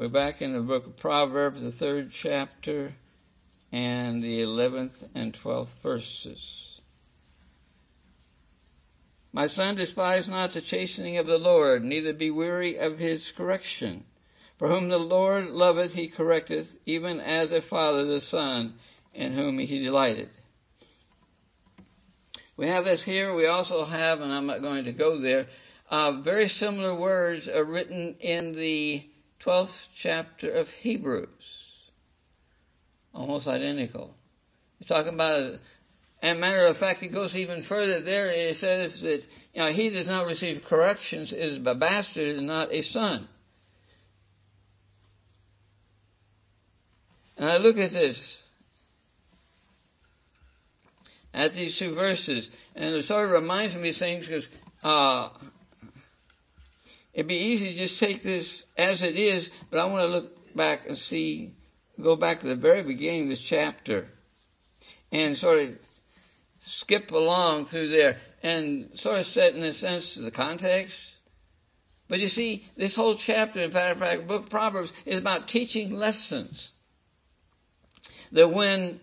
We're back in the book of Proverbs, the 3rd chapter, and the 11th and 12th verses. My son, despise not the chastening of the Lord, neither be weary of his correction. For whom the Lord loveth, he correcteth, even as a father the son, in whom he delighted. We have this here. We also have, and I'm not going to go there, very similar words are written in the 12th chapter of Hebrews. Almost identical. He's talking about, and matter of fact, it goes even further there. It says that, he does not receive corrections, is a bastard and not a son. And I look at this, at these two verses, and it sort of reminds me of these things because it'd be easy to just take this as it is, but I want to look back and go back to the very beginning of this chapter and sort of skip along through there and sort of set in a sense the context. But you see, this whole chapter, in fact, the book of Proverbs is about teaching lessons. That when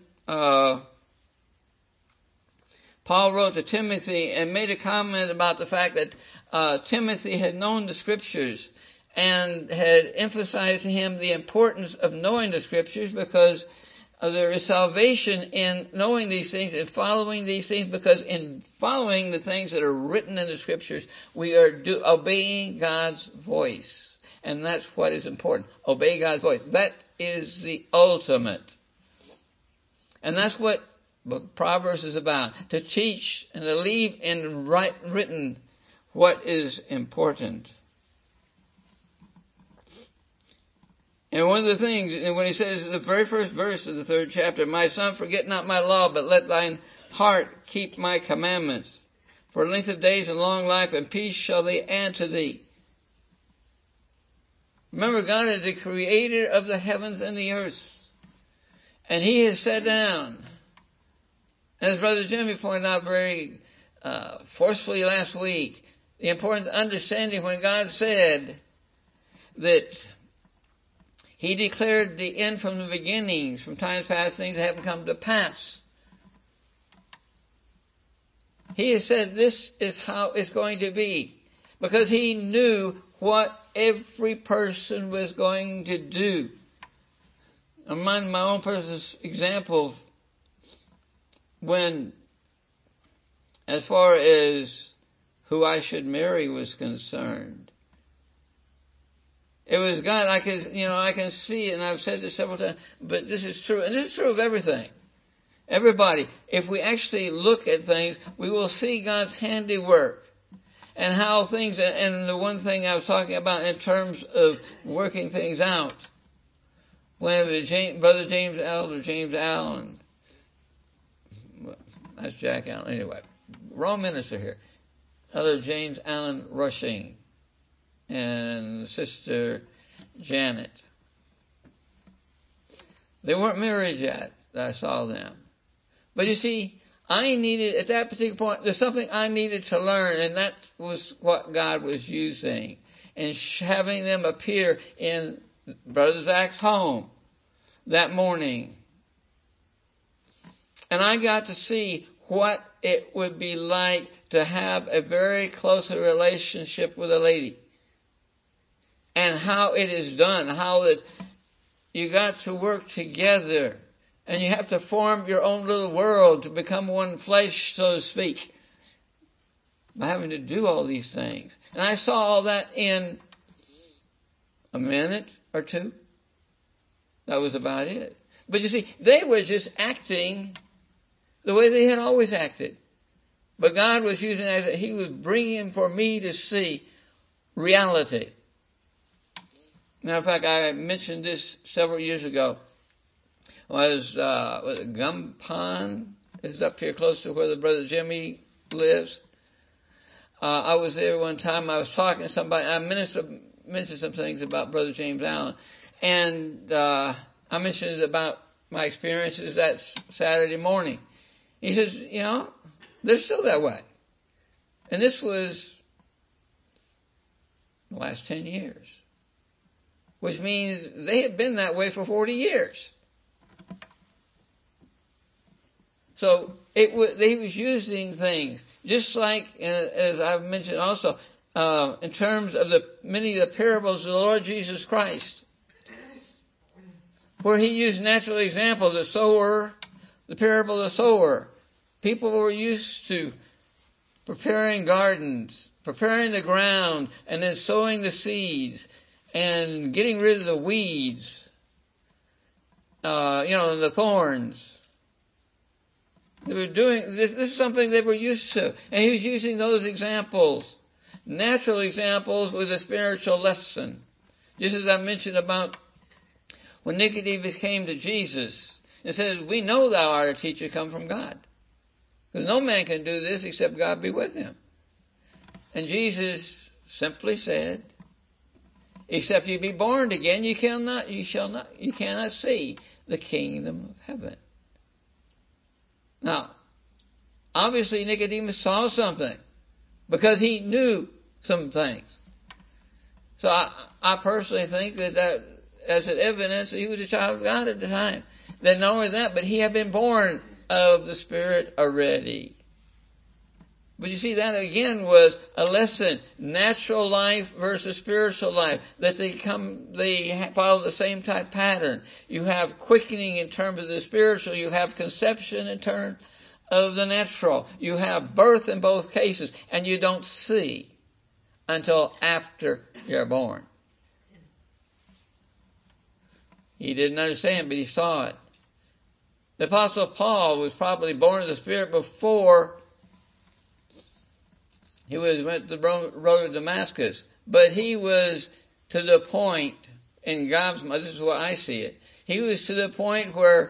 Paul wrote to Timothy and made a comment about the fact that Timothy had known the Scriptures and had emphasized to him the importance of knowing the Scriptures because there is salvation in knowing these things and following these things, because in following the things that are written in the Scriptures, we are obeying God's voice. And that's what is important. Obey God's voice. That is the ultimate. And that's what Proverbs is about, to teach and to leave in written what is important. And one of the things, when he says in the very first verse of the 3rd chapter, my son, forget not my law, but let thine heart keep my commandments. For length of days and long life and peace shall they add to thee. Remember, God is the creator of the heavens and the earth. And he has sat down, as Brother Jimmy pointed out very forcefully last week, the important understanding when God said that he declared the end from the beginnings, from times past, things that haven't come to pass. He has said this is how it's going to be, because he knew what every person was going to do. Among my own personal example, when, as far as who I should marry was concerned, it was God. I can see it, and I've said this several times, but this is true, and this is true of everything. Everybody, if we actually look at things, we will see God's handiwork and how things, and the one thing I was talking about in terms of working things out, when it was Brother James Allen, well, that's Jack Allen, anyway, wrong minister here, Elder James Allen Rushing, and Sister Janet. They weren't married yet. I saw them. But you see, I needed, at that particular point, there's something I needed to learn, and that was what God was using. And having them appear in Brother Zach's home that morning. And I got to see what it would be like to have a very close relationship with a lady. And how it is done, how that you got to work together, and you have to form your own little world to become one flesh, so to speak, by having to do all these things. And I saw all that in a minute or two. That was about it. But you see, they were just acting the way they had always acted. But God was using it as he was bringing for me to see reality. Matter of fact, I mentioned this several years ago. Was Gum Pond is up here close to where the Brother Jimmy lives. I was there one time. I was talking to somebody. I mentioned some things about Brother James Allen, and I mentioned about my experiences that Saturday morning. He says, they're still that way, and this was the last 10 years. which means they had been that way for 40 years. So he was using things, just like, as I've mentioned also, in terms of many of the parables of the Lord Jesus Christ, where he used natural examples, the parable of the sower. People were used to preparing gardens, preparing the ground, and then sowing the seeds, and getting rid of the weeds, the thorns. They were doing this. This is something they were used to, and he was using those examples, natural examples, with a spiritual lesson. Just as I mentioned about when Nicodemus came to Jesus and said, "We know thou art a teacher come from God, because no man can do this except God be with him." And Jesus simply said, "Except you be born again, you cannot see the kingdom of heaven." Now, obviously Nicodemus saw something, because he knew some things. So I personally think that as an evidence that he was a child of God at the time. Then not only that, but he had been born of the Spirit already. But you see, that again was a lesson, natural life versus spiritual life, that they follow the same type pattern. You have quickening in terms of the spiritual, you have conception in terms of the natural. You have birth in both cases, and you don't see until after you're born. He didn't understand, but he saw it. The Apostle Paul was probably born of the Spirit before he went to the road to Damascus. But he was to the point, in God's mind, this is where I see it, he was to the point where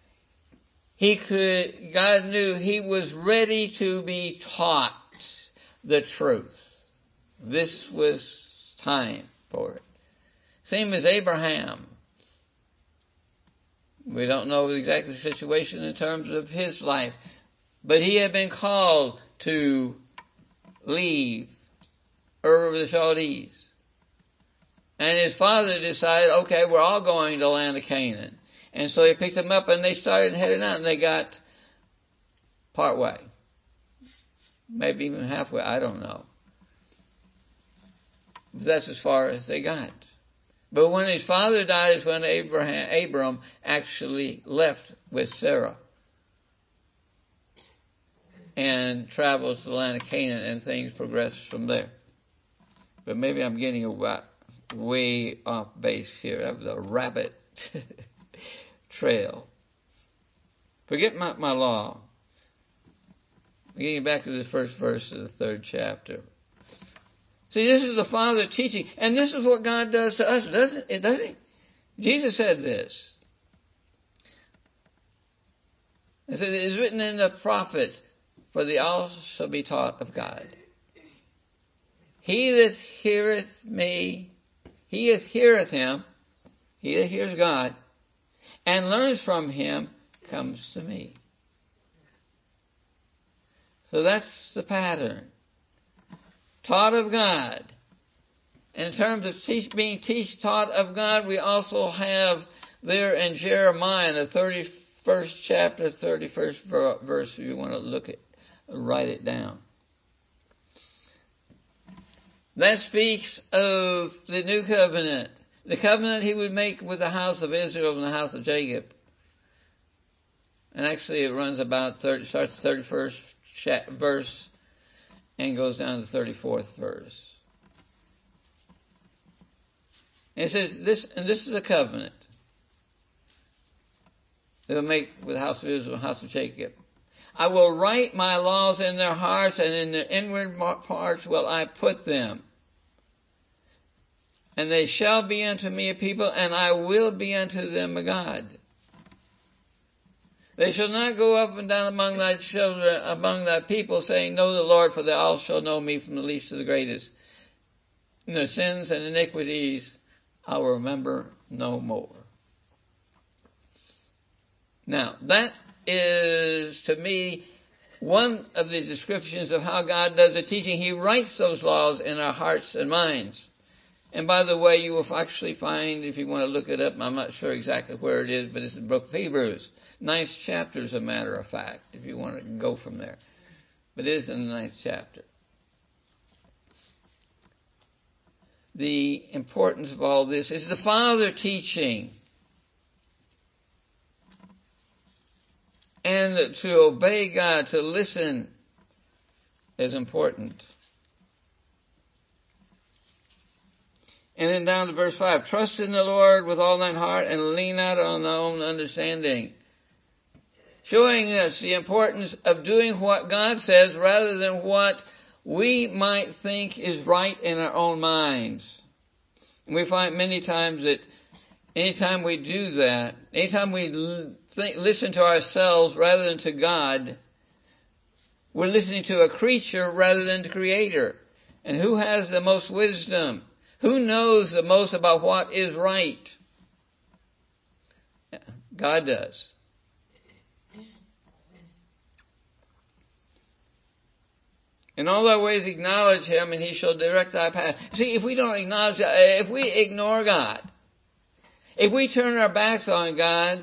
God knew he was ready to be taught the truth. This was time for it. Same as Abraham. We don't know exactly the situation in terms of his life, but he had been called to leave Ur of the Chaldees. And his father decided, okay, we're all going to the land of Canaan. And so he picked them up and they started heading out, and they got part way. Maybe even halfway, I don't know. But that's as far as they got. But when his father died is when Abram actually left with Sarah and traveled to the land of Canaan, and things progressed from there. But maybe I'm getting way off base here. That was a rabbit trail. Forget my law. Getting back to the first verse of the 3rd chapter. See, this is the Father teaching, and this is what God does to us, doesn't it? Jesus said this. It said, it is written in the prophets, for the all shall be taught of God. He that heareth me, he that heareth him, he that hears God, and learns from him, comes to me. So that's the pattern. Taught of God. In terms of being taught of God, we also have there in Jeremiah, in the 31st chapter, 31st verse, if you want to write it down. That speaks of the new covenant. The covenant he would make with the house of Israel and the house of Jacob. And actually it runs about, starts the 31st verse and goes down to the 34th verse. And it says, this is a covenant they will make with the house of Israel and the house of Jacob. I will write my laws in their hearts, and in their inward parts will I put them. And they shall be unto me a people, and I will be unto them a God. They shall not go up and down among thy children, among thy people, saying, Know the Lord, for they all shall know me, from the least to the greatest. And their sins and iniquities I will remember no more. Now, that is, to me, one of the descriptions of how God does the teaching. He writes those laws in our hearts and minds. And by the way, you will actually find, if you want to look it up, I'm not sure exactly where it is, but it's in the book of Hebrews. 9th chapter, as a matter of fact, if you want to go from there. But it is in the 9th chapter. The importance of all this is the Father teaching. And to obey God, to listen, is important. And then down to verse 5, trust in the Lord with all thine heart and lean not on thy own understanding. Showing us the importance of doing what God says rather than what we might think is right in our own minds. And we find many times that anytime we do that, anytime we listen to ourselves rather than to God, we're listening to a creature rather than the Creator. And who has the most wisdom? Who knows the most about what is right? God does. In all thy ways acknowledge him, and he shall direct thy path. See, if we don't acknowledge God, if we ignore God, if we turn our backs on God,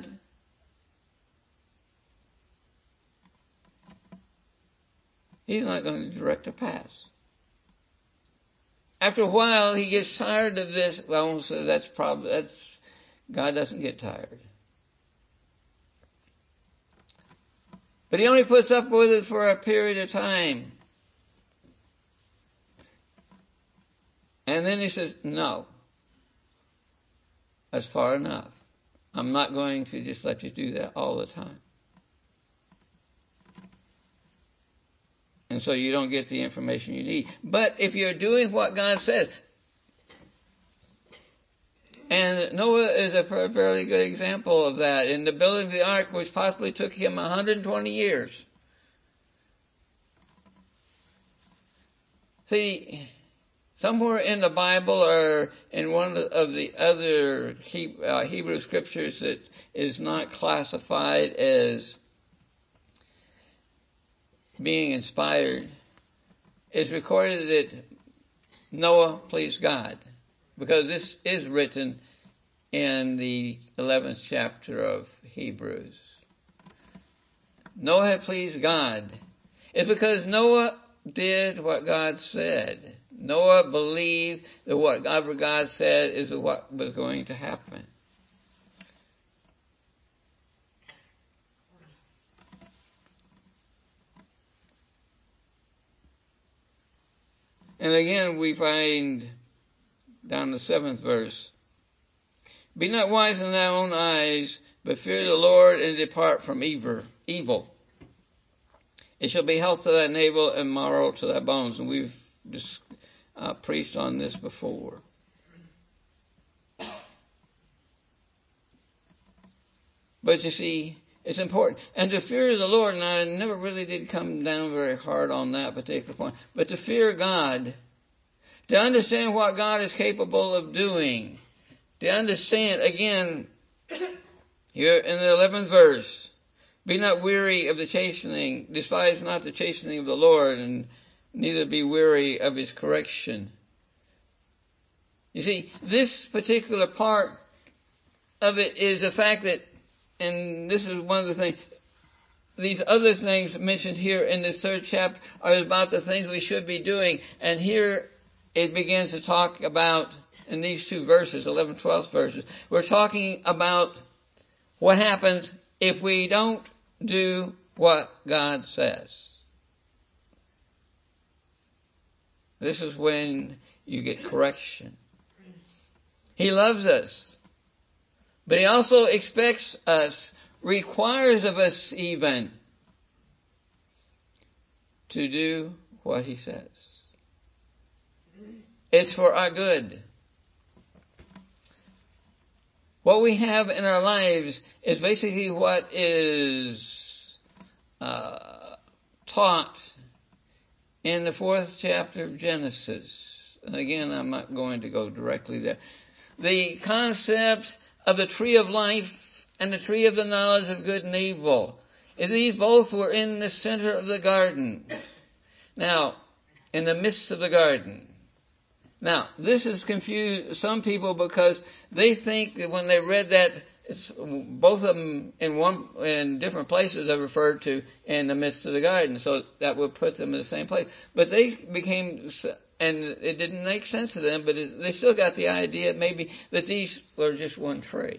he's not going to direct our paths. After a while, he gets tired of this. Well, I won't say that's God doesn't get tired. But he only puts up with it for a period of time. And then he says, no, that's far enough. I'm not going to just let you do that all the time. And so you don't get the information you need. But if you're doing what God says, and Noah is a fairly good example of that. In the building of the ark, which possibly took him 120 years. See, somewhere in the Bible or in one of the other Hebrew scriptures that is not classified as being inspired, it's recorded that Noah pleased God, because this is written in the 11th chapter of Hebrews. Noah had pleased God. It's because Noah did what God said. Noah believed that whatever God said is what was going to happen. And again, we find down the 7th verse, be not wise in thy own eyes, but fear the Lord and depart from evil. It shall be health to thy navel and marrow to thy bones. And we've just preached on this before. But you see, it's important. And to fear the Lord, and I never really did come down very hard on that particular point, but to fear God, to understand what God is capable of doing, to understand, again, here in the 11th verse, be not weary of the chastening, despise not the chastening of the Lord, and neither be weary of his correction. You see, this particular part of it is the fact that, and this is one of the things, these other things mentioned here in this 3rd chapter are about the things we should be doing. And here it begins to talk about, in these 2 verses, 11, 12 verses, we're talking about what happens if we don't do what God says. This is when you get correction. He loves us. But he also expects us, requires of us even, to do what he says. It's for our good. What we have in our lives is basically what is taught in the 4th chapter of Genesis. And again, I'm not going to go directly there. The concept of the tree of life and the tree of the knowledge of good and evil. These both were in the center of the garden. Now, in the midst of the garden, Now, this has confused some people because they think that when they read that, it's both of them in different places are referred to in the midst of the garden, so that would put them in the same place. But they became, and it didn't make sense to them, but they still got the idea maybe that these were just one tree.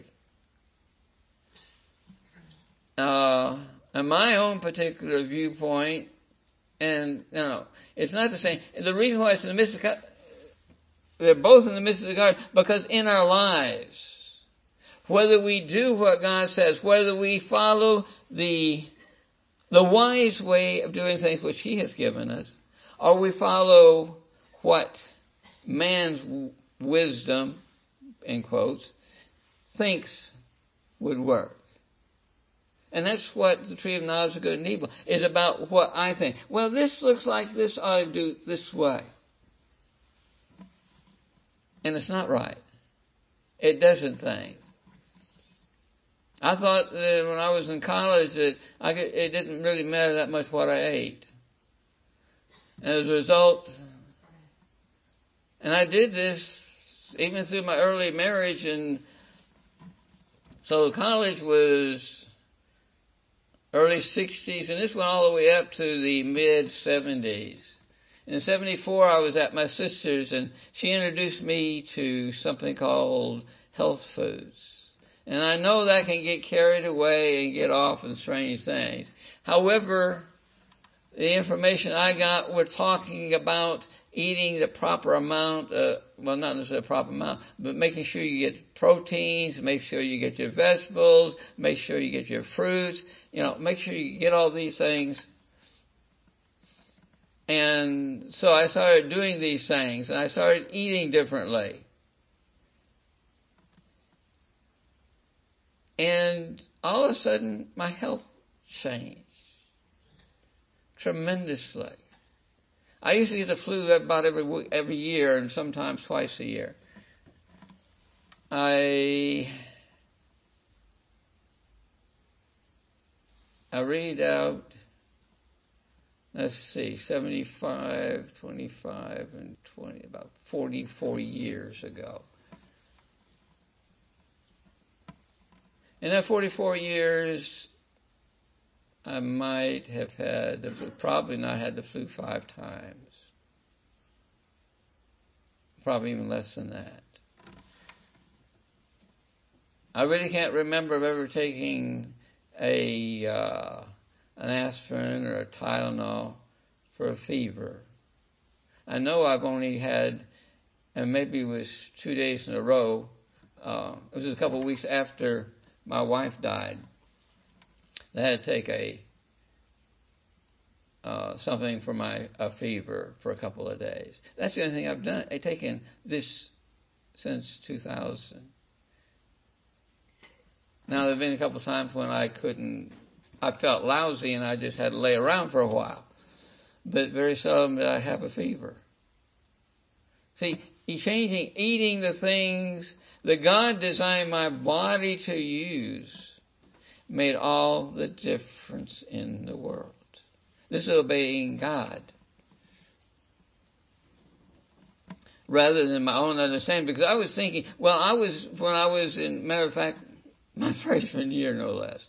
In my own particular viewpoint, and it's not the same. The reason why it's in the midst of they're both in the midst of the garden, because in our lives, whether we do what God says, whether we follow the wise way of doing things which He has given us, or we follow what man's wisdom, in quotes, thinks would work. And that's what the tree of knowledge of good and evil is about, what I think. Well, this looks like this, I do this way. And it's not right. It doesn't think. I thought that when I was in college that it didn't really matter that much what I ate. And as a result, and I did this even through my early marriage, and so college was early 60s, and this went all the way up to the mid 70s. In 74, I was at my sister's, and she introduced me to something called health foods. And I know that can get carried away and get off in strange things. However, the information I got were talking about eating the proper amount, well, not necessarily the proper amount, but making sure you get proteins, make sure you get your vegetables, make sure you get your fruits, make sure you get all these things. And so I started doing these things, and I started eating differently. And all of a sudden, my health changed tremendously. I used to get the flu about every year, and sometimes twice a year. I read out, let's see, 75, 25, and 20, about 44 years ago. In that 44 years, I might have had the flu, probably not had the flu 5 times. Probably even less than that. I really can't remember of ever taking an aspirin or a Tylenol for a fever. I know I've only had, and maybe it was 2 days in a row, it was a couple of weeks after my wife died. I had to take something for a fever for a couple of days. That's the only thing I've done. I've taken this since 2000. Now, there have been a couple of times when I felt lousy and I just had to lay around for a while. But very seldom did I have a fever. See, eating the things that God designed my body to use made all the difference in the world. This is obeying God rather than my own understanding. Because I was thinking, when I was in, matter of fact, my freshman year, no less,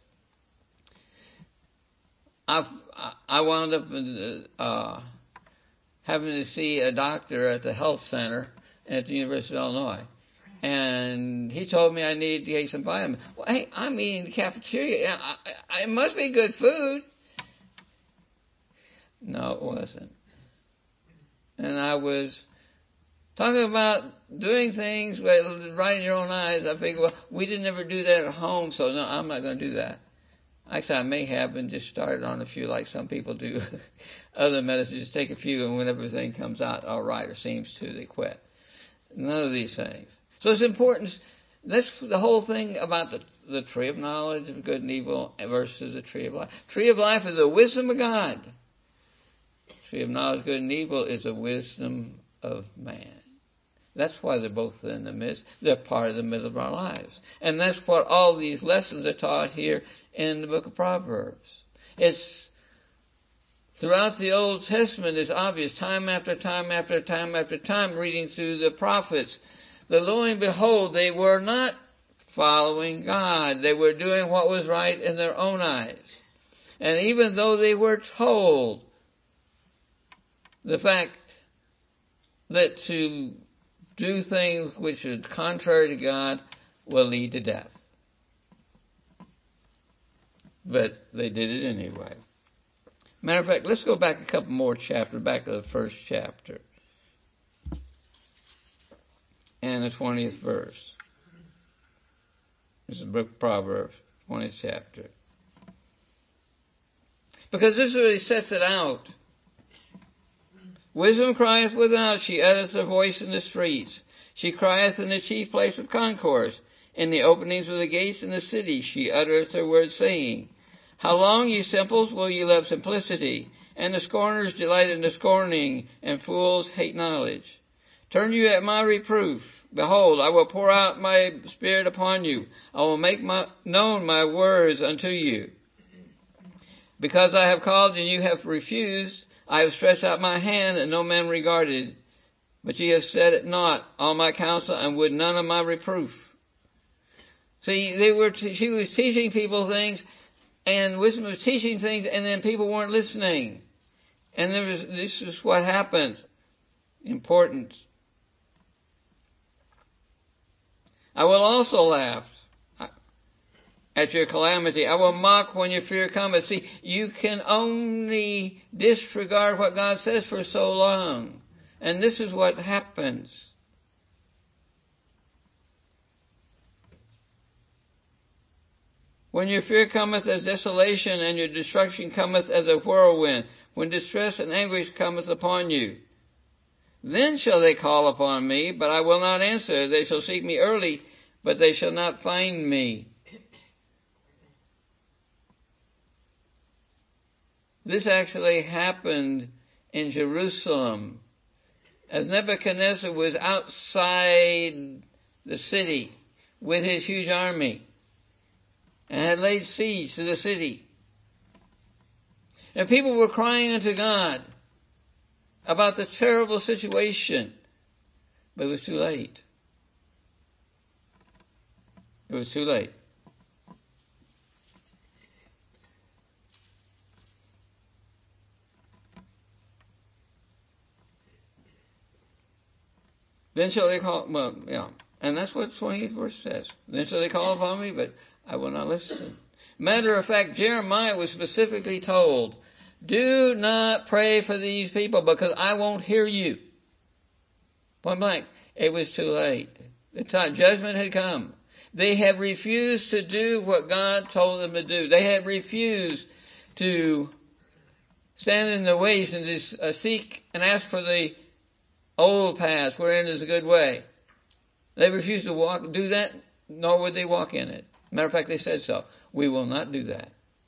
I wound up having to see a doctor at the health center at the University of Illinois. And he told me I needed to get some vitamins. Well, hey, I'm eating the cafeteria. It must be good food. No, it wasn't. And I was talking about doing things right in your own eyes. I figured, well, we didn't ever do that at home, so no, I'm not going to do that. Actually, I may have and just started on a few like some people do. Other medicines, just take a few, and when everything comes out all right or seems to, they quit. None of these things. So it's important. That's the whole thing about the tree of knowledge of good and evil versus the tree of life. Tree of life is the wisdom of God. Tree of knowledge of good and evil is the wisdom of man. That's why they're both in the midst. They're part of the middle of our lives. And that's what all these lessons are taught here in the book of Proverbs. It's throughout the Old Testament is obvious, time after time after time after time, reading through the prophets. That lo and behold, they were not following God. They were doing what was right in their own eyes. And even though they were told the fact that to do things which are contrary to God will lead to death. But they did it anyway. Matter of fact, let's go back a couple more chapters, back to the first chapter and the 20th verse. This is the book of Proverbs, 20th chapter. Because this really sets it out. Wisdom crieth without, she uttereth her voice in the streets. She crieth in the chief place of concourse. In the openings of the gates in the city she uttereth her words, saying, How long, ye simples, will ye love simplicity? And the scorners delight in the scorning, and fools hate knowledge. Turn you at my reproof. Behold, I will pour out my spirit upon you. I will make known my words unto you. Because I have called and you have refused, I have stretched out my hand and no man regarded. But ye have said it not, all my counsel, and would none of my reproof. See, she was teaching people things, and wisdom was teaching things, and then people weren't listening. And this is what happens. Important. I will also laugh at your calamity. I will mock when your fear cometh. See, you can only disregard what God says for so long. And this is what happens. When your fear cometh as desolation, and your destruction cometh as a whirlwind, when distress and anguish cometh upon you, then shall they call upon me, but I will not answer. They shall seek me early, but they shall not find me. This actually happened in Jerusalem as Nebuchadnezzar was outside the city with his huge army and had laid siege to the city. And people were crying unto God about the terrible situation, but it was too late. It was too late. Then shall they call, and that's what the 28th verse says. Then shall they call upon me, but I will not listen. Matter of fact, Jeremiah was specifically told, do not pray for these people because I won't hear you. Point blank. It was too late. The time, judgment had come. They had refused to do what God told them to do. They had refused to stand in the ways and to seek and ask for the old paths wherein is a good way. They refused to do that, nor would they walk in it. Matter of fact, they said so. We will not do that.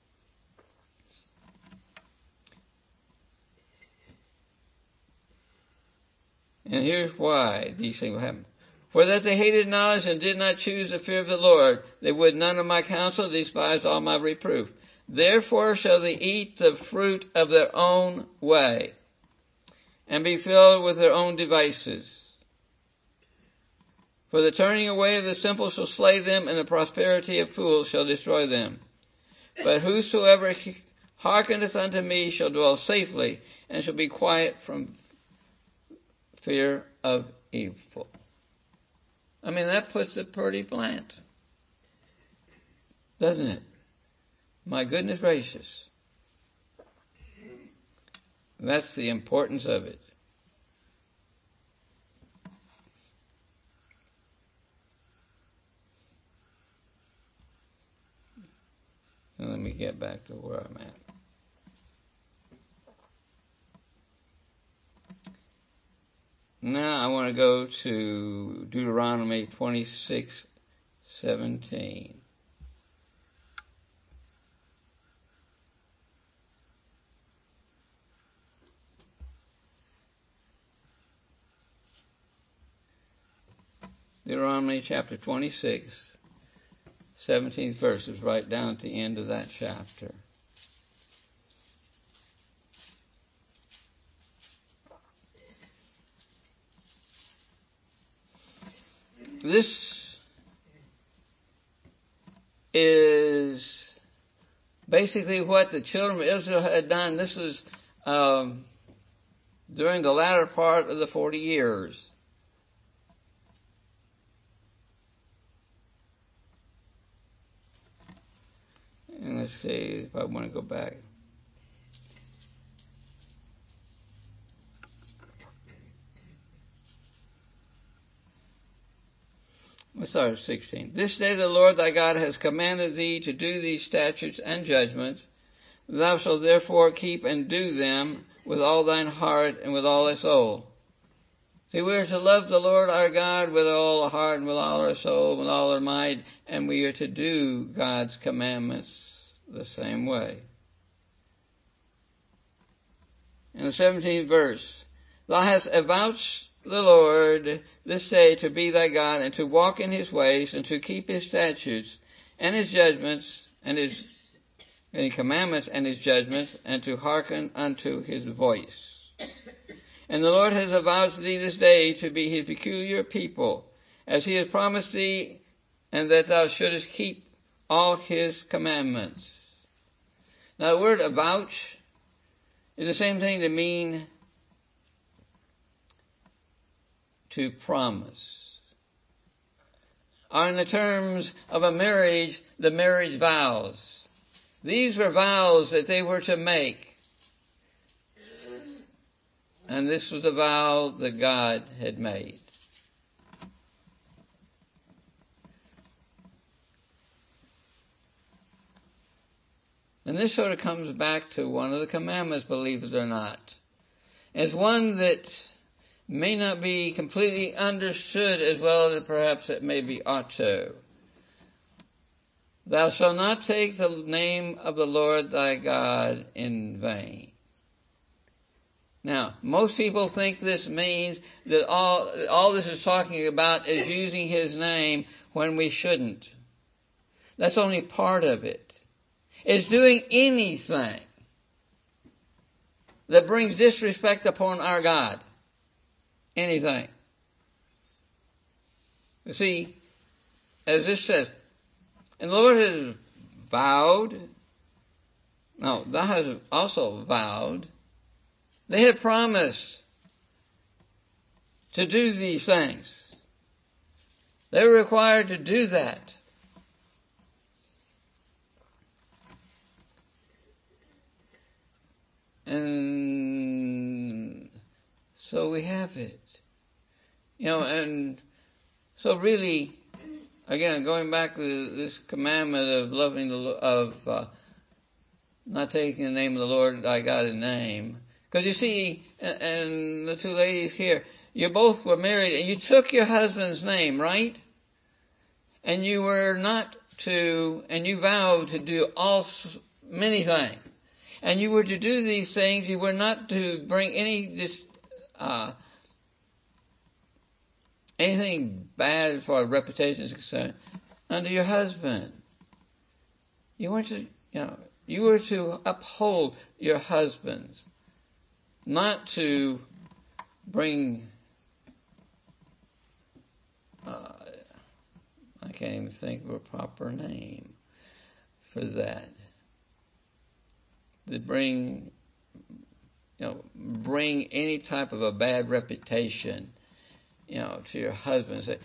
And here's why these things will happen. For that they hated knowledge and did not choose the fear of the Lord, they would none of my counsel, despised all my reproof. Therefore shall they eat the fruit of their own way, and be filled with their own devices. For the turning away of the simple shall slay them, and the prosperity of fools shall destroy them. But whosoever hearkeneth unto me shall dwell safely, and shall be quiet from fear of evil. I mean, that puts it pretty blunt, doesn't it? My goodness gracious. That's the importance of it. And let me get back to where I'm at. Now I want to go to Deuteronomy 26:17. Deuteronomy chapter 26, 17th verse is right down at the end of that chapter. This is basically what the children of Israel had done. This was during the latter part of the 40 years. And let's see if I want to go back. Let's start at 16. This day the Lord thy God has commanded thee to do these statutes and judgments. Thou shalt therefore keep and do them with all thine heart and with all thy soul. See, we are to love the Lord our God with all our heart and with all our soul and with all our might, and we are to do God's commandments the same way. In the 17th verse, thou hast avouched the Lord this day to be thy God, and to walk in his ways, and to keep his statutes, and his judgments, and his commandments, and his judgments, and to hearken unto his voice. And the Lord has avouched thee this day to be his peculiar people, as he has promised thee, and that thou shouldest keep all his commandments. Now the word avouch is the same thing to mean to promise. Or in the terms of a marriage, the marriage vows. These were vows that they were to make. And this was a vow that God had made. And this sort of comes back to one of the commandments, believe it or not. It's one that may not be completely understood as well as perhaps it maybe ought to. Thou shalt not take the name of the Lord thy God in vain. Now, most people think this means that all this is talking about is using his name when we shouldn't. That's only part of it. It's doing anything that brings disrespect upon our God. Anything. You see, as this says, and the Lord has vowed, no, thou hast also vowed, they had promised to do these things. They were required to do that. And so we have it. You know, and so really, again, going back to this commandment of loving not taking the name of the Lord thy God in name. Because you see, and the two ladies here, you both were married and you took your husband's name, right? And you were not to, and you vowed to do many things. And you were to do these things, you were not to bring anything bad as far as reputation is concerned unto your husband. You were to uphold your husbands, not to bring, I can't even think of a proper name for that. To bring any type of a bad reputation, to your husband. Say,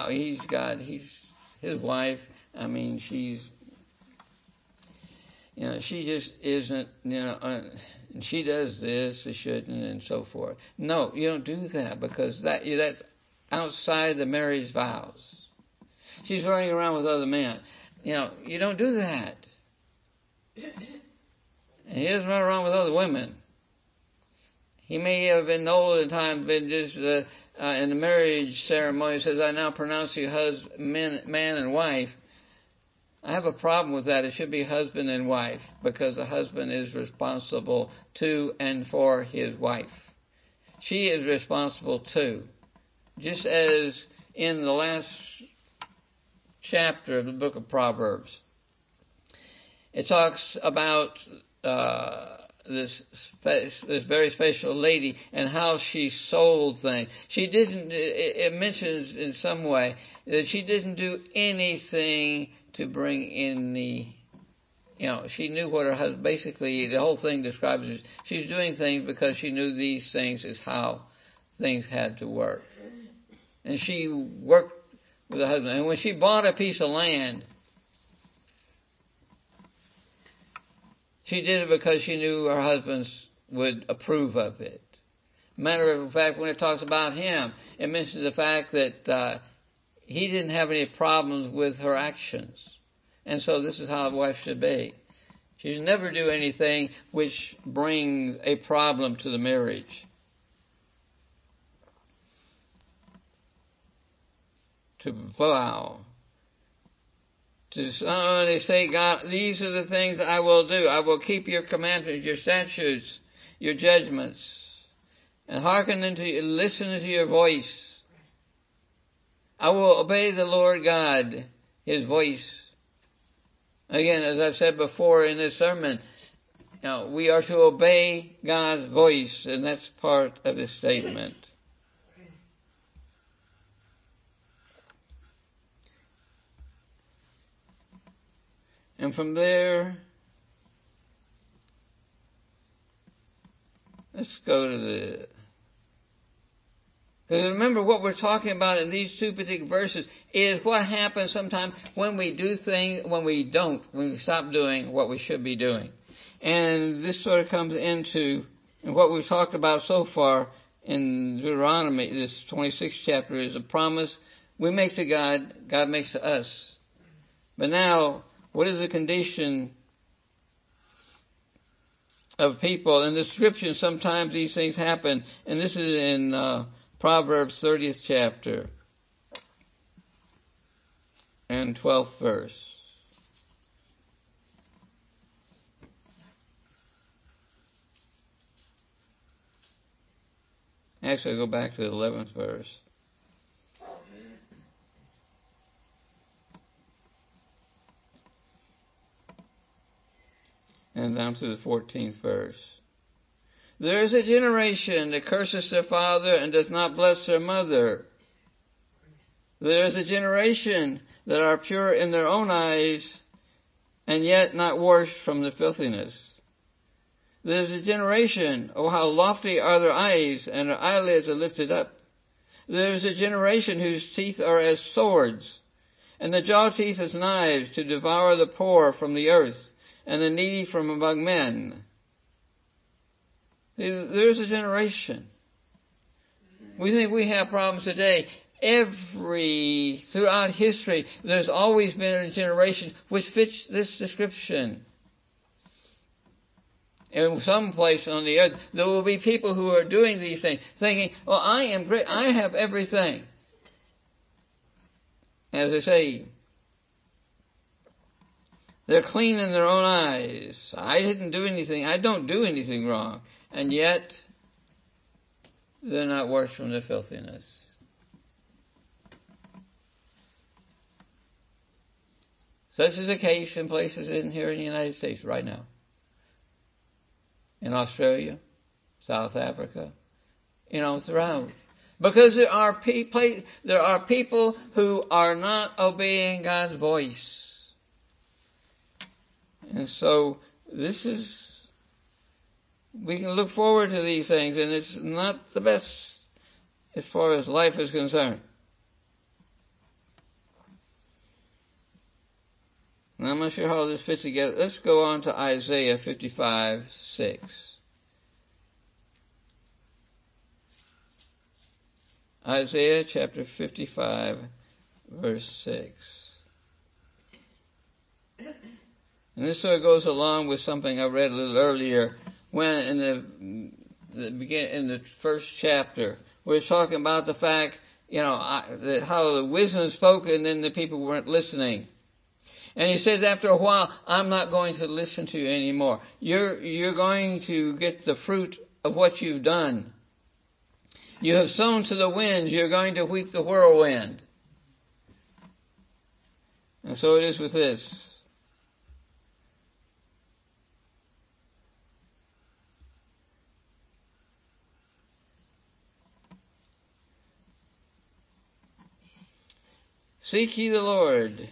his wife, I mean, she just isn't, and she does this, she shouldn't, and so forth. No, you don't do that, because that's outside the marriage vows. She's running around with other men. You don't do that. And he doesn't run around with other women. He may have in the olden times been just in the marriage ceremony, says, I now pronounce you man and wife. I have a problem with that. It should be husband and wife, because the husband is responsible to and for his wife. She is responsible too. Just as in the last chapter of the book of Proverbs, it talks about this very special lady and how she sold things. She didn't, it mentions in some way that she didn't do anything to bring in she knew what her husband, basically the whole thing describes it. She's doing things because she knew these things is how things had to work. And she worked with her husband. And when she bought a piece of land, she did it because she knew her husband would approve of it. Matter of fact, when it talks about him, it mentions the fact that he didn't have any problems with her actions. And so this is how a wife should be. She should never do anything which brings a problem to the marriage. To vow. To only say, God, these are the things I will do. I will keep your commandments, your statutes, your judgments, and listen to your voice. I will obey the Lord God, His voice. Again, as I've said before in this sermon, we are to obey God's voice, and that's part of His statement. And from there, let's go to because remember what we're talking about in these two particular verses is what happens sometimes when we do things, when we stop doing what we should be doing. And this sort of comes into what we've talked about so far in Deuteronomy, this 26th chapter, is a promise we make to God, God makes to us. But now, what is the condition of people? In the description, sometimes these things happen, and this is in Proverbs 30th chapter and 12th verse. Actually, I'll go back to the 11th verse. And down to the 14th verse. There is a generation that curses their father and does not bless their mother. There is a generation that are pure in their own eyes and yet not washed from the filthiness. There is a generation, oh how lofty are their eyes, and their eyelids are lifted up. There is a generation whose teeth are as swords, and the jaw teeth as knives, to devour the poor from the earth, and the needy from among men. There's a generation. We think we have problems today. Throughout history, there's always been a generation which fits this description. In some place on the earth, there will be people who are doing these things, thinking, well, I am great, I have everything. As I say, they're clean in their own eyes. I didn't do anything, I don't do anything wrong. And yet, they're not washed from their filthiness. Such is the case in places here in the United States right now. In Australia, South Africa, throughout. Because there are people who are not obeying God's voice. And so, we can look forward to these things, and it's not the best as far as life is concerned. And I'm not sure how this fits together. Let's go on to Isaiah 55:6. Isaiah chapter 55, verse 6. And this sort of goes along with something I read a little earlier, when in the first chapter, we're talking about the fact, that how the wisdom spoke and then the people weren't listening. And he says after a while, I'm not going to listen to you anymore. You're going to get the fruit of what you've done. You have sown to the wind, you're going to reap the whirlwind. And so it is with this. Seek ye the Lord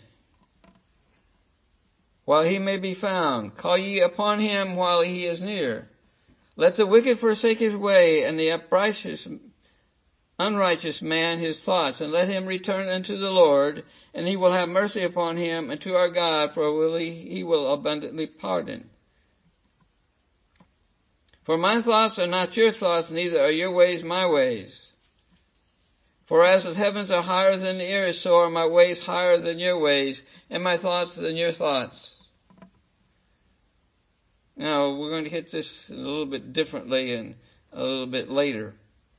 while he may be found. Call ye upon him while he is near. Let the wicked forsake his way, and the unrighteous man his thoughts, and let him return unto the Lord, and he will have mercy upon him, and to our God, for he will abundantly pardon. For my thoughts are not your thoughts, neither are your ways my ways. For as the heavens are higher than the earth, so are my ways higher than your ways, and my thoughts than your thoughts. Now, we're going to hit this a little bit differently and a little bit later.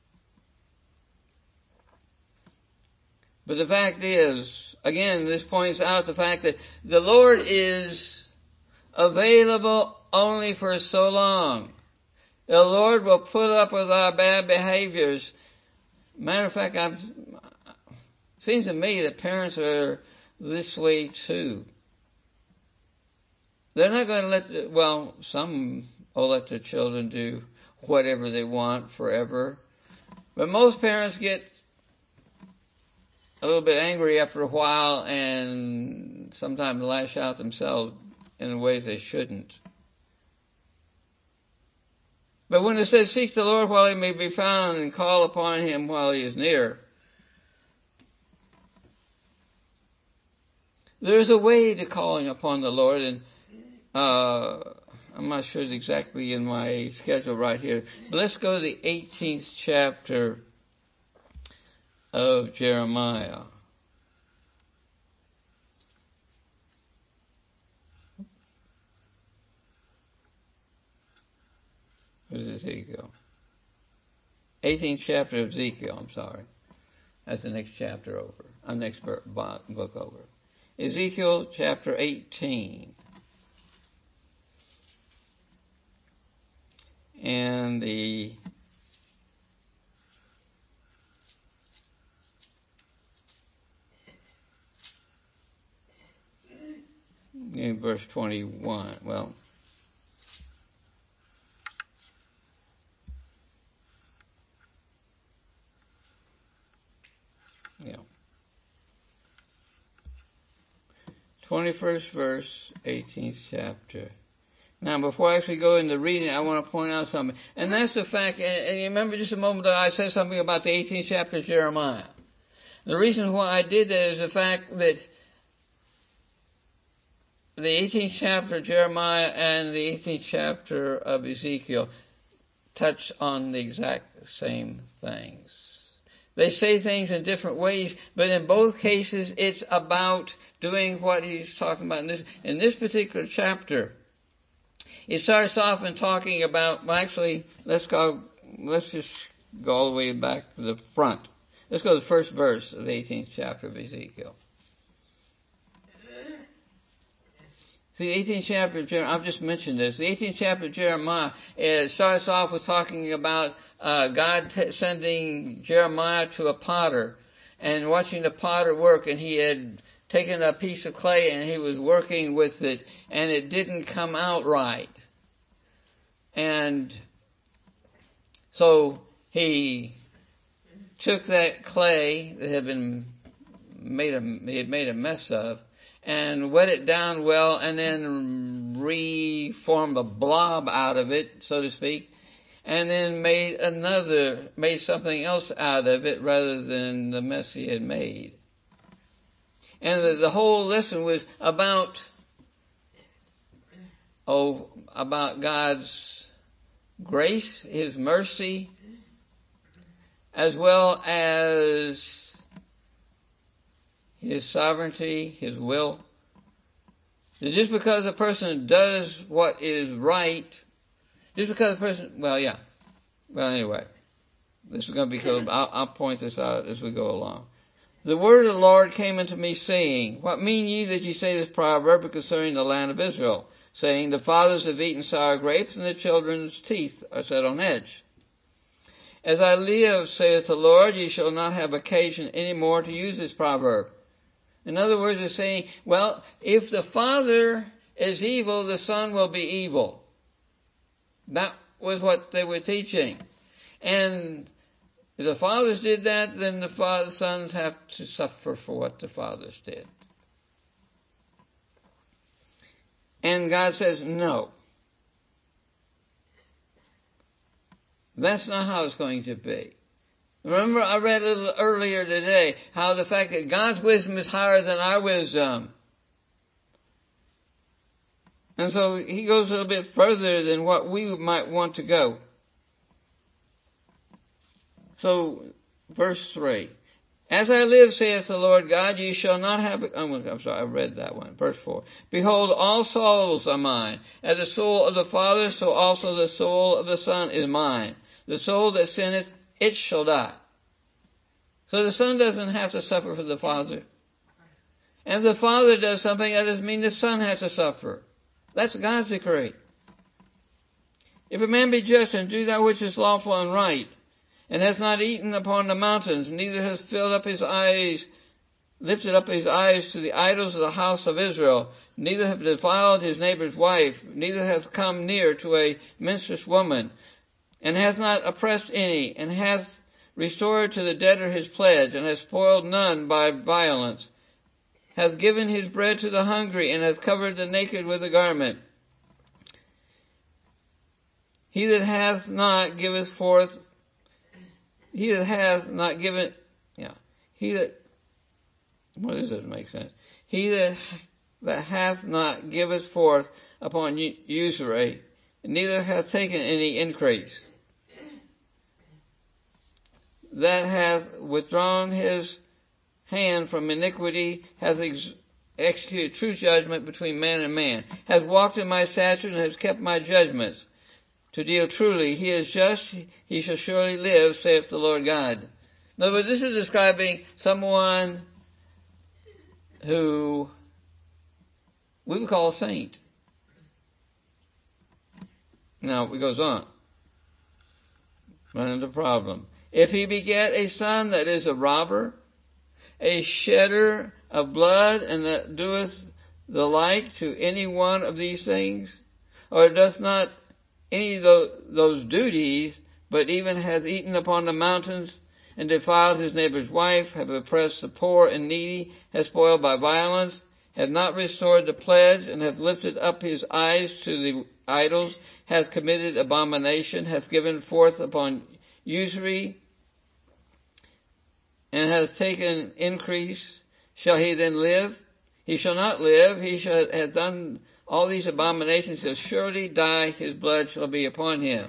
But the fact is, again, this points out the fact that the Lord is available only for so long. The Lord will put up with our bad behaviors. Matter of fact, it seems to me that parents are this way too. They're not going to some will let their children do whatever they want forever. But most parents get a little bit angry after a while and sometimes lash out themselves in ways they shouldn't. But when it says, seek the Lord while he may be found and call upon him while he is near, there's a way to calling upon the Lord, and I'm not sure it's exactly in my schedule right here. But let's go to the 18th chapter of Jeremiah. Where's Ezekiel? 18th chapter of Ezekiel, I'm sorry. That's the next chapter over. Next book over. Ezekiel chapter 18. And in verse 21, yeah. 21st verse, 18th chapter. Now, before I actually go into reading, I want to point out something. And that's the fact, and you remember just a moment ago I said something about the 18th chapter of Jeremiah. The reason why I did that is the fact that the 18th chapter of Jeremiah and the 18th chapter of Ezekiel touch on the exact same things. They say things in different ways, but in both cases it's about doing what he's talking about in this particular chapter. It starts off in talking about, let's just go all the way back to the front. Let's go to the first verse of the 18th chapter of Ezekiel. See, the 18th chapter of Jeremiah, I've just mentioned this. The 18th chapter of Jeremiah, it starts off with talking about God sending Jeremiah to a potter and watching the potter work, and he had taken a piece of clay and he was working with it, and it didn't come out right. And so he took that clay that had been made a mess of, and wet it down well, and then reformed a blob out of it, so to speak, and then made something else out of it rather than the mess he had made. And the whole lesson was about God's grace, his mercy, as well as his sovereignty, his will. That just because a person does what is right, just because a person, anyway, this is going to be cool. I'll point this out as we go along. The word of the Lord came unto me, saying, What mean ye that ye say this proverb concerning the land of Israel, saying, The fathers have eaten sour grapes, and the children's teeth are set on edge? As I live, saith the Lord, ye shall not have occasion any more to use this proverb. In other words, they're saying, if the father is evil, the son will be evil. That was what they were teaching. And If the fathers did that, then the sons have to suffer for what the fathers did. And God says, no. That's not how it's going to be. Remember, I read a little earlier today how the fact that God's wisdom is higher than our wisdom. And so he goes a little bit further than what we might want to go. So, verse 3. As I live, saith the Lord God, ye shall not have... I'm sorry, I read that one. Verse 4. Behold, all souls are mine. As the soul of the Father, so also the soul of the Son is mine. The soul that sinneth, it shall die. So the Son doesn't have to suffer for the Father. And if the Father does something, that doesn't mean the Son has to suffer. That's God's decree. If a man be just and do that which is lawful and right, and has not eaten upon the mountains, neither has lifted up his eyes to the idols of the house of Israel, neither hath defiled his neighbor's wife, neither hath come near to a menstruous woman, and hath not oppressed any, and hath restored to the debtor his pledge, and hath spoiled none by violence, hath given his bread to the hungry, and hath covered the naked with a garment. He that hath not giveth forth, he that hath not given, what does this make sense? He that hath not giveth forth upon usury, neither hath taken any increase. That hath withdrawn his hand from iniquity, hath executed true judgment between man and man, hath walked in my statutes, and has kept my judgments, to deal truly. He is just, he shall surely live, saith the Lord God. In other words, this is describing someone who we would call a saint. Now, it goes on. Run into the problem. If he beget a son that is a robber, a shedder of blood, and that doeth the like to any one of these things, or doth not any of those duties, but even hath eaten upon the mountains, and defiled his neighbor's wife, have oppressed the poor and needy, hath spoiled by violence, hath not restored the pledge, and hath lifted up his eyes to the idols, hath committed abomination, hath given forth upon usury, and hath taken increase, shall he then live? He shall not live. He shall have done all these abominations, shall surely die, his blood shall be upon him.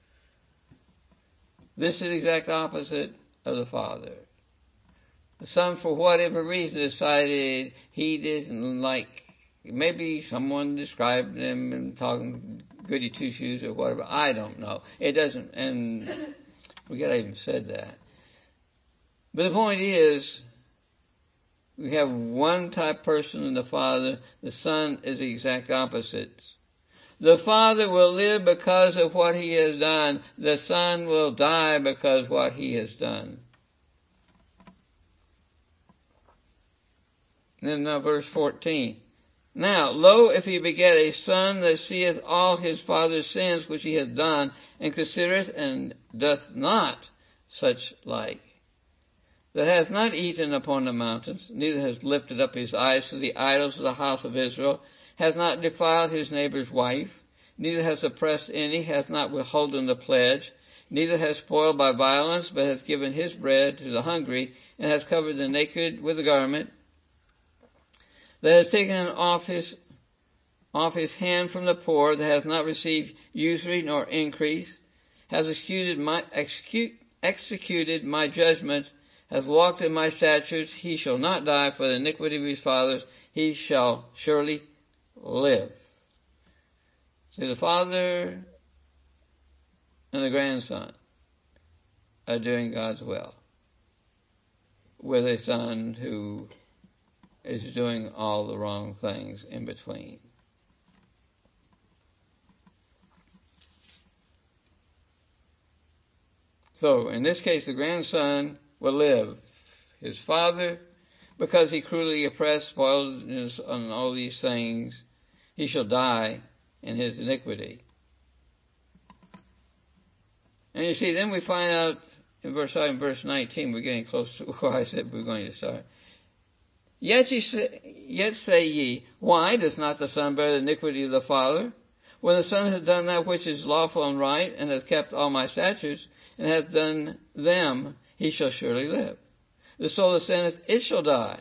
This is the exact opposite of the Father. The Son, for whatever reason, decided he didn't like, maybe someone described him and talking goody two-shoes or whatever. I don't know. It doesn't, and forget I even said that. But the point is, we have one type person in the Father. The Son is the exact opposite. The Father will live because of what he has done. The Son will die because of what he has done. And then now verse 14. Now, lo, if he beget a son that seeth all his father's sins which he hath done, and considereth and doth not such like, that hath not eaten upon the mountains, neither has lifted up his eyes to the idols of the house of Israel, hath not defiled his neighbor's wife, neither has oppressed any, hath not withholden the pledge, neither has spoiled by violence, but hath given his bread to the hungry, and hath covered the naked with a garment, that hath taken off his hand from the poor, that hath not received usury nor increase, hath executed my judgments, hath walked in my statutes, he shall not die for the iniquity of his fathers, he shall surely live. See, the Father and the grandson are doing God's will, with a son who is doing all the wrong things in between. So, in this case, the grandson will live. His father, because he cruelly oppressed, spoiled, and all these things, he shall die in his iniquity. And you see, then we find out in verse 19, we're getting close to where I said we're going to start. Yet say ye, why does not the Son bear the iniquity of the Father? When the Son hath done that which is lawful and right, and hath kept all my statutes, and hath done them, he shall surely live. The soul that sinneth, it shall die.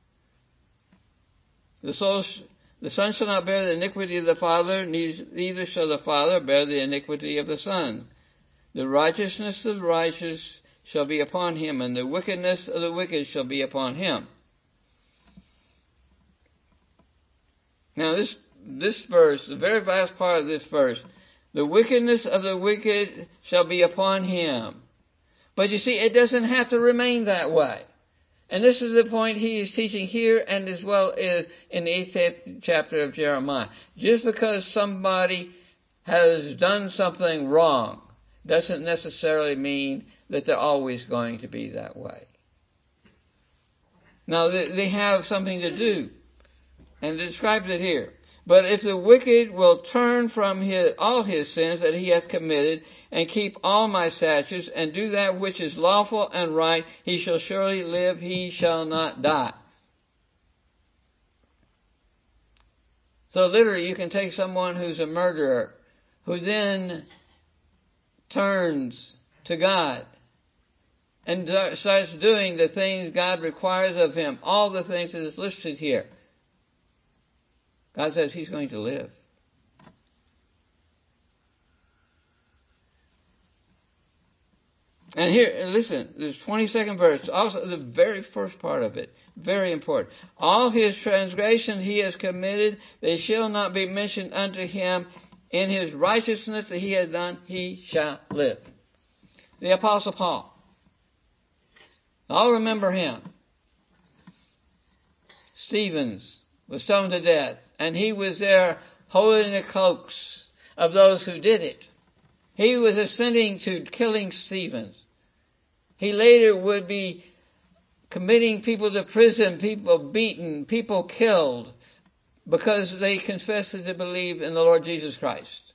The Son shall not bear the iniquity of the Father, neither shall the Father bear the iniquity of the Son. The righteousness of the righteous shall be upon him, and the wickedness of the wicked shall be upon him. Now this verse, the very last part of this verse, the wickedness of the wicked shall be upon him. But you see, it doesn't have to remain that way. And this is the point he is teaching here and as well as in the 8th chapter of Jeremiah. Just because somebody has done something wrong doesn't necessarily mean that they're always going to be that way. Now, they have something to do, and it describes it here. But if the wicked will turn from all his sins that he hath committed, and keep all my statutes, and do that which is lawful and right, he shall surely live, he shall not die. So literally, you can take someone who's a murderer, who then turns to God, and starts doing the things God requires of him, all the things that is listed here. God says he's going to live. And here, listen, this 22nd verse, also the very first part of it, very important. All his transgressions he has committed, they shall not be mentioned unto him. In his righteousness that he has done, he shall live. The Apostle Paul. I'll remember him. Stevens was stoned to death, and he was there holding the cloaks of those who did it. He was ascending to killing Stevens. He later would be committing people to prison, people beaten, people killed, because they confessed to believe in the Lord Jesus Christ.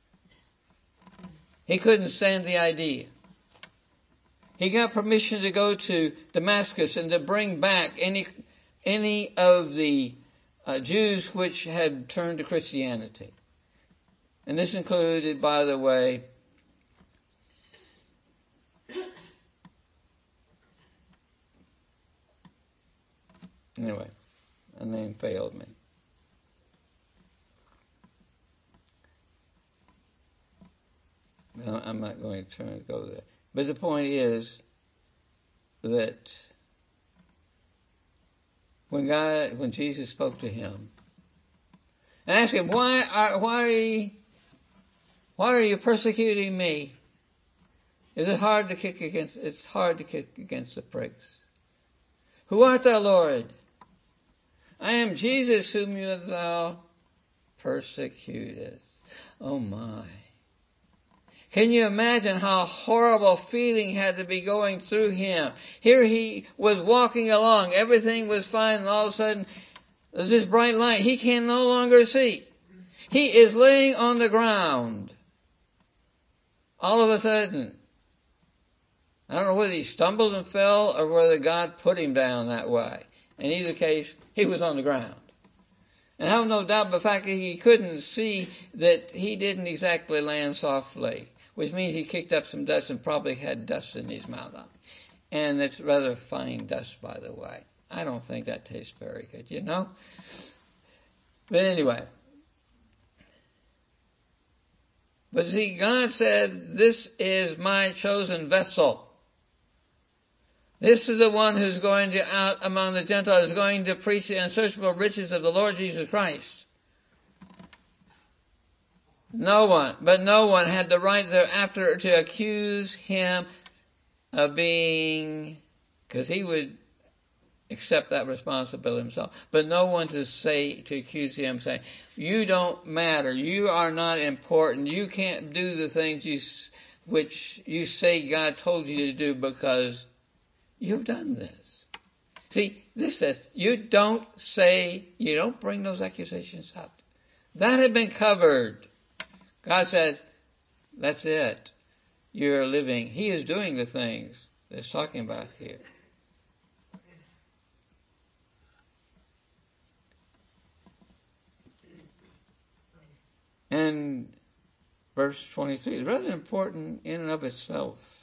He couldn't stand the idea. He got permission to go to Damascus and to bring back any of the Jews which had turned to Christianity. And this included, by the way, anyway, a name failed me. I'm not going to try to go there. But the point is that when Jesus spoke to him and asked him, why are you persecuting me? It's hard to kick against the pricks. Who art thou, Lord? I am Jesus whom thou persecutest. Oh my. Can you imagine how horrible feeling had to be going through him? Here he was walking along, everything was fine, and all of a sudden there's this bright light he can no longer see. He is laying on the ground. All of a sudden, I don't know whether he stumbled and fell or whether God put him down that way. In either case, he was on the ground. And I have no doubt about the fact that he couldn't see that he didn't exactly land softly, which means he kicked up some dust and probably had dust in his mouth. And it's rather fine dust, by the way. I don't think that tastes very good, you know? But anyway. But see, God said, this is my chosen vessel. This is the one who's going to out among the Gentiles, going to preach the unsearchable riches of the Lord Jesus Christ. No one had the right thereafter to accuse him of being, because he would accept that responsibility himself, but no one to accuse him saying, you don't matter, you are not important, you can't do the things which you say God told you to do because you've done this. See, this says, you don't bring those accusations up. That had been covered. God says, that's it. you're living. He is doing the things that's talking about here. And verse 23 is rather important in and of itself.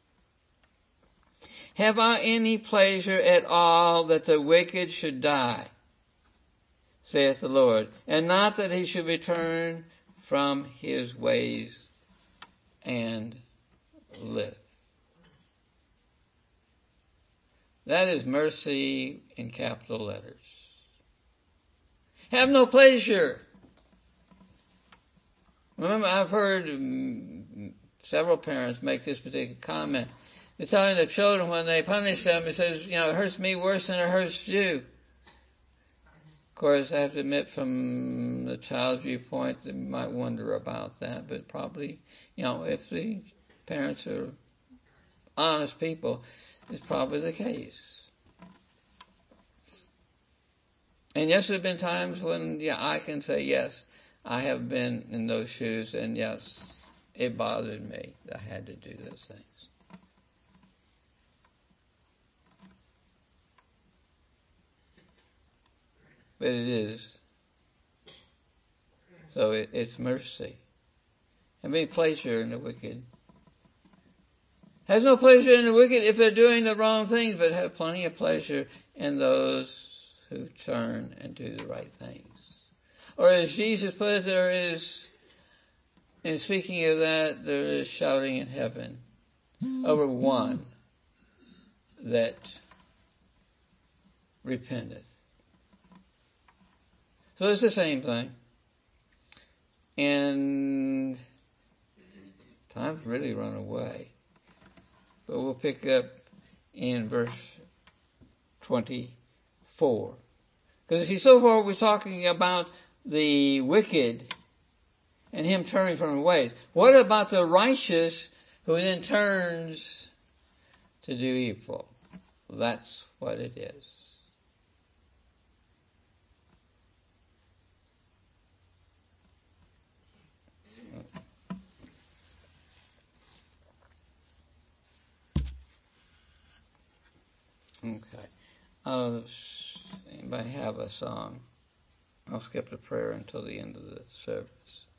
Have I any pleasure at all that the wicked should die, saith the Lord, and not that he should return from his ways and live? That is mercy in capital letters. Have no pleasure. Remember, I've heard several parents make this particular comment. They're telling their children when they punish them, it says, it hurts me worse than it hurts you. Of course, I have to admit, from the child's viewpoint, they might wonder about that, but probably, if the parents are honest people, it's probably the case. And yes, there have been times when, I can say, yes, I have been in those shoes, and yes, it bothered me that I had to do those things. But it is. So it's mercy. Have any pleasure in the wicked. Has no pleasure in the wicked if they're doing the wrong things, but have plenty of pleasure in those who turn and do the right things. Or as Jesus put it, there is, in speaking of that, there is shouting in heaven over one that repenteth. So it's the same thing. And time's really run away. But we'll pick up in verse 24. Because see, so far we're talking about the wicked and him turning from the ways. What about the righteous who then turns to do evil? Well, that's what it is. Okay. Anybody have a song? I'll skip the prayer until the end of the service.